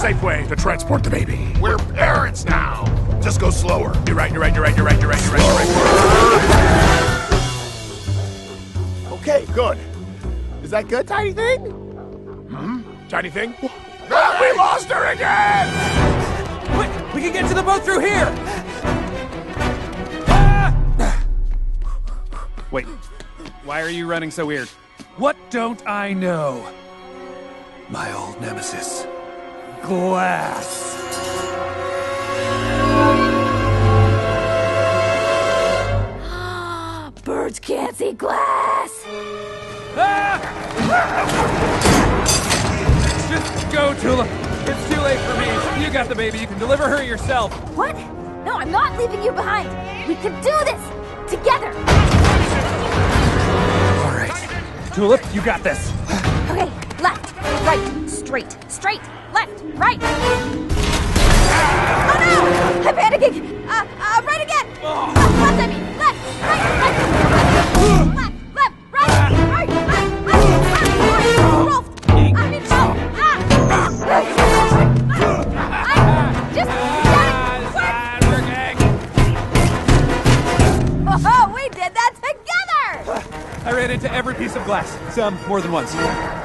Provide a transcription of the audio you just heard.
safe way to transport the baby. We're parents now. Just go slower. You're right. Okay, good. Is that good, Tiny Thing? Tiny Thing? We lost her again! Wait, we can get to the boat through here! Wait, why are you running so weird? What don't I know? My old nemesis, Glass. Birds can't see glass! Just go, Tulip. It's too late for me. You got the baby. You can deliver her yourself. What? No, I'm not leaving you behind. We can do this! Together! All right. Tulip, you got this. Okay, left, right, straight, left, right. Oh no! I'm panicking! Right again! Left, I mean, left, right, left, right, Rolf! I mean, Rolf! Just Oh, we did that together! I ran into every piece of glass. Some more than once.